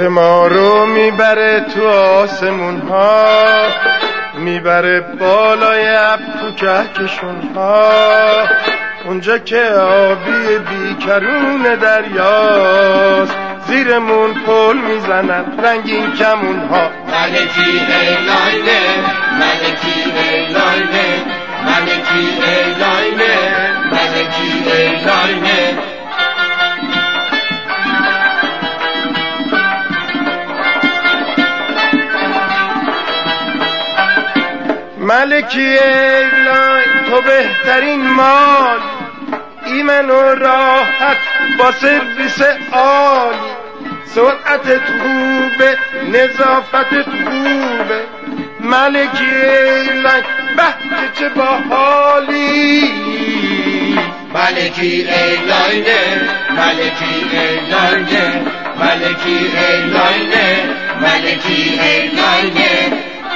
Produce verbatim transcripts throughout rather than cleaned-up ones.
که ما رو میبره تو آسمون ها، میبره بالای ابر تو کهکشون ها، اونجا که آبی بیکرون دریاست، زیرمون پل میزنن رنگین کمون ها. ملکی ایلاینه، ملکی ایلاینه، ملکی ایلاینه، ملکی ایلاینه. ملکی ایلاین تو بهترین مال، ایمن و راحت با سرویس عالی، سرعتت خوبه نظافتت خوبه. ملکی ایلاین به چه باحالی. ملکی ایلاینه، ملکی ایلاینه، ملکی ایلاینه، ملکی ایلاینه.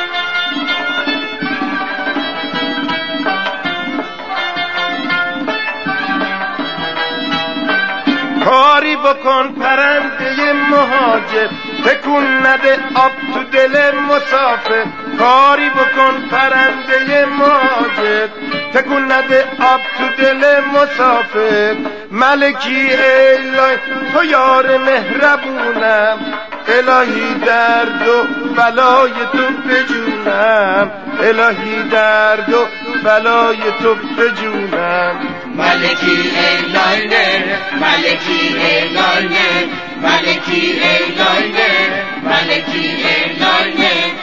کاری بکن پرنده مهاجر، تکون نده آب تو دل مسافر. کاری بکن پرنده مهاجر، تکون نده آب تو دل مسافر. ملکی ایلاین تو یار مهربونم، الهی درد و بلای تو بجونم، الهی درد و بلای تو بجونم. ملکی ایلاینه، ملکی ایلاینه، ملکی ایلاینه، ملکی ایلاینه.